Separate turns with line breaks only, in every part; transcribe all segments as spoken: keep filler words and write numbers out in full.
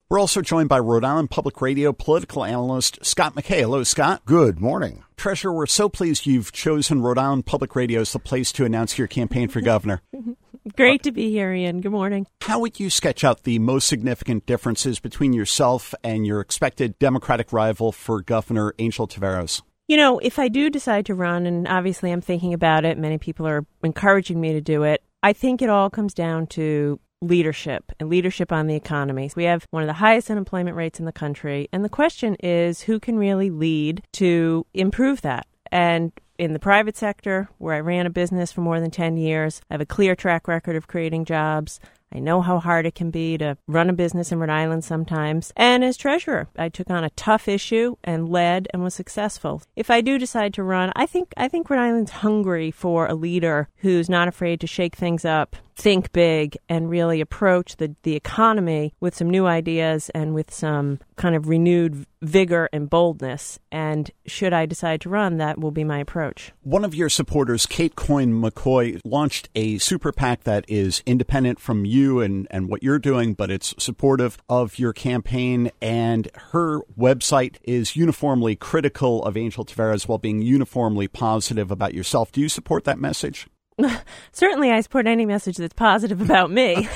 We're also joined by Rhode Island Public Radio political analyst Scott McKay. Hello, Scott.
Good morning.
Treasurer, we're so pleased you've chosen Rhode Island Public Radio as the place to announce your campaign for governor.
Great to be here, Ian. Good morning.
How would you sketch out the most significant differences between yourself and your expected Democratic rival for governor, Angel Taveras?
You know, if I do decide to run, and obviously I'm thinking about it, many people are encouraging me to do it, I think it all comes down to leadership and leadership on the economy. We have one of the highest unemployment rates in the country, and the question is who can really lead to improve that? And in the private sector, where I ran a business for more than ten years, I have a clear track record of creating jobs. I know how hard it can be to run a business in Rhode Island sometimes. And as treasurer, I took on a tough issue and led and was successful. If I do decide to run, I think I think Rhode Island's hungry for a leader who's not afraid to shake things up, think big, and really approach the, the economy with some new ideas and with some kind of renewed vigor and boldness. And should I decide to run, that will be my approach.
One of your supporters, Kate Coyne McCoy, launched a super PAC that is independent from you and, and what you're doing, but it's supportive of your campaign. And her website is uniformly critical of Angel Taveras while being uniformly positive about yourself. Do you support that message?
Certainly, I support any message that's positive about me.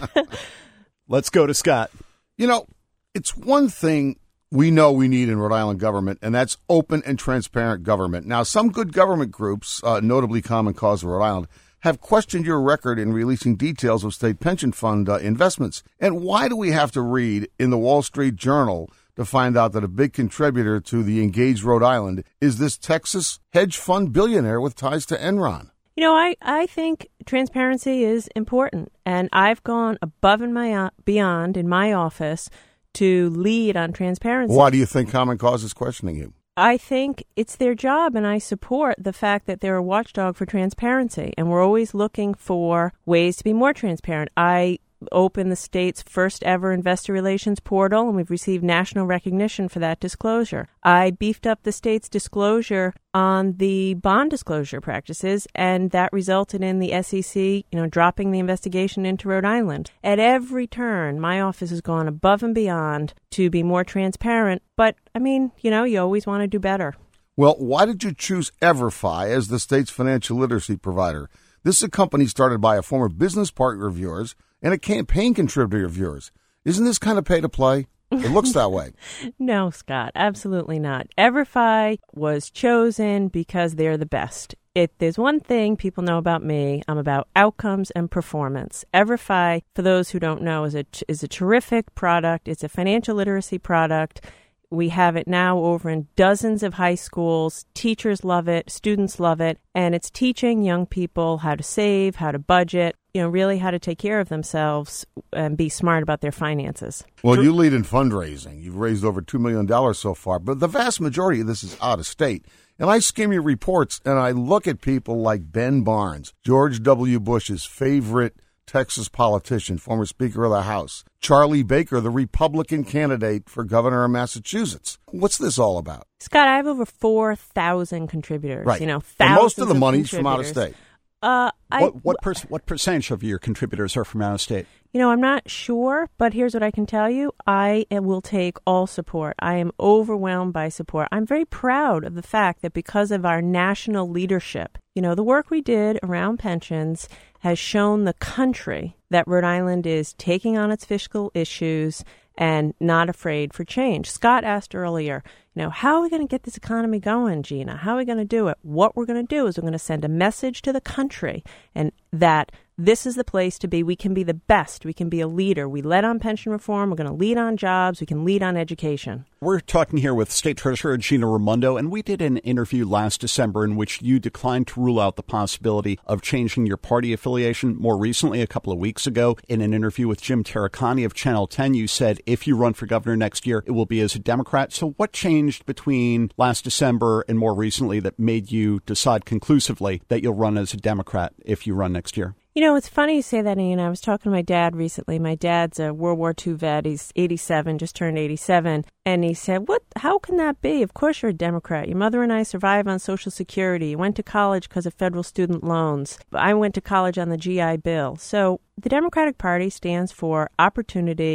Let's go to Scott.
You know, it's one thing we know we need in Rhode Island government, and that's open and transparent government. Now, some good government groups, uh, notably Common Cause of Rhode Island, have questioned your record in releasing details of state pension fund uh, investments. And why do we have to read in the Wall Street Journal to find out that a big contributor to the Engage Rhode Island is this Texas hedge fund billionaire with ties to Enron?
You know, I, I think transparency is important, and I've gone above and my, beyond in my office to lead on transparency.
Why do you think Common Cause is questioning you?
I think it's their job, and I support the fact that they're a watchdog for transparency, and we're always looking for ways to be more transparent. I opened the state's first ever investor relations portal, and we've received national recognition for that disclosure. I beefed up the state's disclosure on the bond disclosure practices, and that resulted in the S E C, you know, dropping the investigation into Rhode Island. At every turn, my office has gone above and beyond to be more transparent. But, I mean, you know, you always want to do better.
Well, why did you choose EverFi as the state's financial literacy provider? This is a company started by a former business partner of yours and a campaign contributor of yours. Isn't this kind of pay to play? It looks that way.
No, Scott, absolutely not. EverFi was chosen because they're the best. If there's one thing people know about me, I'm about outcomes and performance. EverFi, for those who don't know, is a, is a terrific product. It's a financial literacy product. We have it now over in dozens of high schools. Teachers love it. Students love it. And it's teaching young people how to save, how to budget, you know, really how to take care of themselves and be smart about their finances.
Well, you lead in fundraising. You've raised over two million dollars so far, but the vast majority of this is out of state. And I skim your reports, and I look at people like Ben Barnes, George W. Bush's favorite Texas politician, former Speaker of the House, Charlie Baker, the Republican candidate for governor of Massachusetts. What's this all about?
Scott, I have over four thousand contributors.
Right.
You know,
and most of the
of
money's from out of state.
Uh, I,
what what, per, what percentage of your contributors are from out of state?
You know, I'm not sure, but here's what I can tell you. I will take all support. I am overwhelmed by support. I'm very proud of the fact that because of our national leadership, you know, the work we did around pensions has shown the country that Rhode Island is taking on its fiscal issues and not afraid for change. Scott asked earlier, you know, how are we going to get this economy going, Gina? How are we going to do it? What we're going to do is we're going to send a message to the country and that this is the place to be. We can be the best. We can be a leader. We led on pension reform. We're going to lead on jobs. We can lead on education.
We're talking here with State Treasurer Gina Raimondo, and we did an interview last December in which you declined to rule out the possibility of changing your party affiliation. More recently, a couple of weeks ago, in an interview with Jim Taricani of Channel ten, you said if you run for governor next year, it will be as a Democrat. So what changed between last December and more recently that made you decide conclusively that you'll run as a Democrat if you run next year?
You know, it's funny you say that, Ian. I was talking to my dad recently. My dad's a World War Two vet. He's eighty-seven, just turned eighty-seven. And he said, "What? How can that be? Of course you're a Democrat. Your mother and I survive on Social Security. You went to college because of federal student loans. I went to college on the G I Bill." So the Democratic Party stands for opportunity,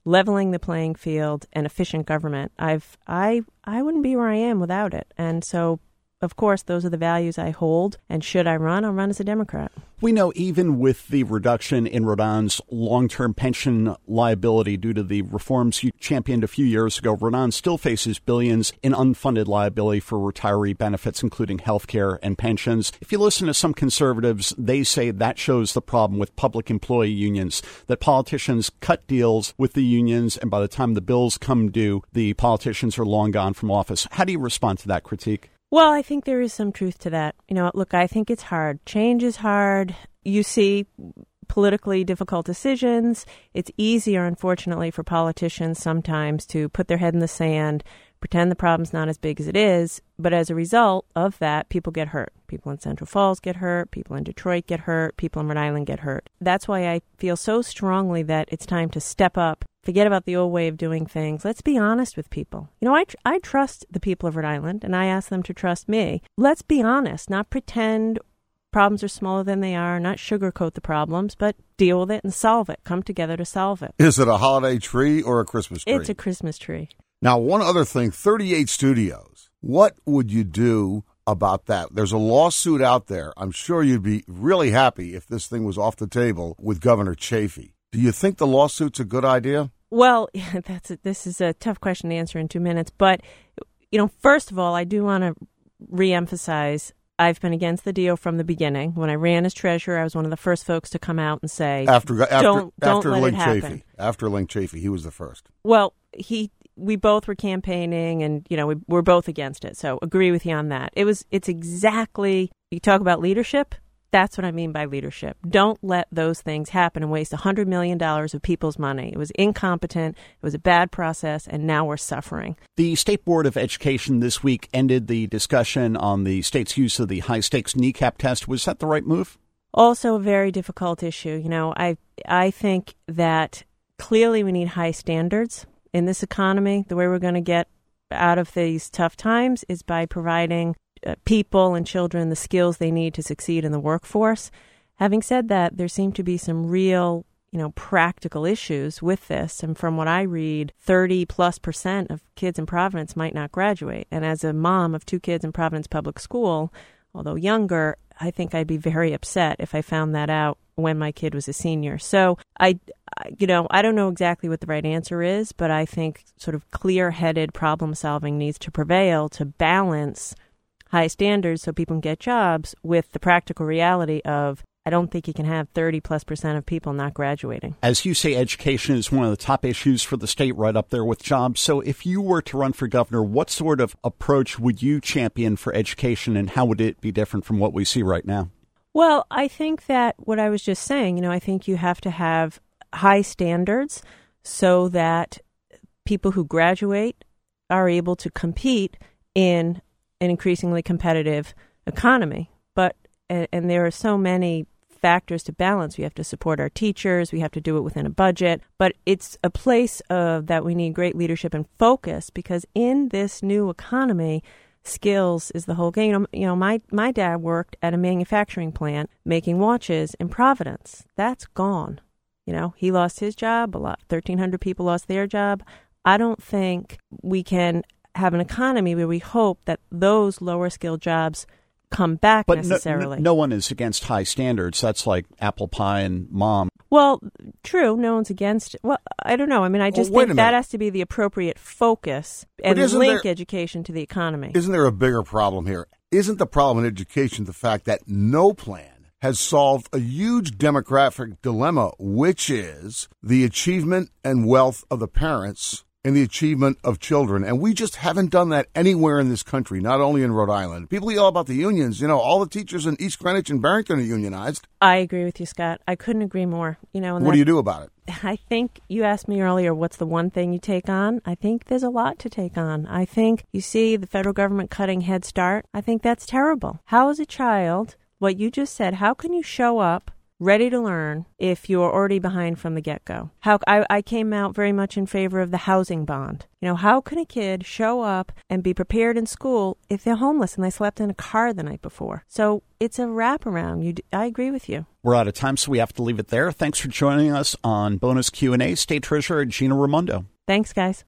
leveling the playing field, and efficient government. I've I I wouldn't be where I am without it. And so, of course, those are the values I hold. And should I run, I'll run as a Democrat.
We know even with the reduction in Rhode Island's long-term pension liability due to the reforms you championed a few years ago, Rhode Island still faces billions in unfunded liability for retiree benefits, including health care and pensions. If you listen to some conservatives, they say that shows the problem with public employee unions, that politicians cut deals with the unions, and by the time the bills come due, the politicians are long gone from office. How do you respond to that critique?
Well, I think there is some truth to that. You know, look, I think it's hard. Change is hard. You see politically difficult decisions. It's easier, unfortunately, for politicians sometimes to put their head in the sand, pretend the problem's not as big as it is. But as a result of that, people get hurt. People in Central Falls get hurt. People in Detroit get hurt. People in Rhode Island get hurt. That's why I feel so strongly that it's time to step up. Forget about the old way of doing things. Let's be honest with people. You know, I, tr- I trust the people of Rhode Island, and I ask them to trust me. Let's be honest, not pretend problems are smaller than they are, not sugarcoat the problems, but deal with it and solve it. Come together to solve it.
Is it a holiday tree or a Christmas tree?
It's a Christmas tree.
Now, one other thing, thirty-eight studios. What would you do about that? There's a lawsuit out there. I'm sure you'd be really happy if this thing was off the table with Governor Chafee. Do you think the lawsuit's a good idea?
Well, that's a, this is a tough question to answer in two minutes. But, you know, first of all, I do want to reemphasize I've been against the deal from the beginning. When I ran as treasurer, I was one of the first folks to come out and say,
after after
don't, don't
after
let
Link
it happen.
Chafee, after Link Chafee, he was the first.
Well, he we both were campaigning, and you know we we're both against it. So agree with you on that. It was it's exactly you talk about leadership. That's what I mean by leadership. Don't let those things happen and waste one hundred million dollars of people's money. It was incompetent. It was a bad process, and now we're suffering.
The State Board of Education this week ended the discussion on the state's use of the high-stakes kneecap test. Was that the right move?
Also a very difficult issue. You know, I I think that clearly we need high standards in this economy. The way we're going to get out of these tough times is by providing Uh, people and children the skills they need to succeed in the workforce. Having said that, there seem to be some real, you know, practical issues with this. And from what I read, thirty plus percent of kids in Providence might not graduate. And as a mom of two kids in Providence Public School, although younger, I think I'd be very upset if I found that out when my kid was a senior. So I, you know, I don't know exactly what the right answer is, but I think sort of clear-headed problem solving needs to prevail to balance high standards so people can get jobs with the practical reality of I don't think you can have thirty plus percent of people not graduating.
As you say, education is one of the top issues for the state, right up there with jobs. So if you were to run for governor, what sort of approach would you champion for education, and how would it be different from what we see right now?
Well, I think that what I was just saying, you know, I think you have to have high standards so that people who graduate are able to compete in an increasingly competitive economy. But, and, and there are so many factors to balance. We have to support our teachers. We have to do it within a budget. But it's a place of that we need great leadership and focus, because in this new economy, skills is the whole game. You know, you know my, my dad worked at a manufacturing plant making watches in Providence. That's gone. You know, he lost his job. A lot, thirteen hundred people lost their job. I don't think we can have an economy where we hope that those lower skilled jobs come back
but
necessarily.
No, no, no one is against high standards. That's like apple pie and mom.
Well, true. No one's against it. Well, I don't know. I mean, I just
well,
think that has to be the appropriate focus and link there, education to the economy.
Isn't there a bigger problem here? Isn't the problem in education the fact that no plan has solved a huge demographic dilemma, which is the achievement and wealth of the parents and the achievement of children? And we just haven't done that anywhere in this country, not only in Rhode Island. People yell about the unions. You know, all the teachers in East Greenwich and Barrington are unionized.
I agree with you, Scott. I couldn't agree more. You know, and
what
that,
do you do about it?
I think you asked me earlier, what's the one thing you take on? I think there's a lot to take on. I think you see the federal government cutting Head Start. I think that's terrible. How is a child, what you just said, how can you show up ready to learn if you're already behind from the get-go. How I, I came out very much in favor of the housing bond. You know, how can a kid show up and be prepared in school if they're homeless and they slept in a car the night before? So it's a wraparound. You, d- I agree with you.
We're out of time, so we have to leave it there. Thanks for joining us on Bonus Q and A. State Treasurer Gina Raimondo.
Thanks, guys.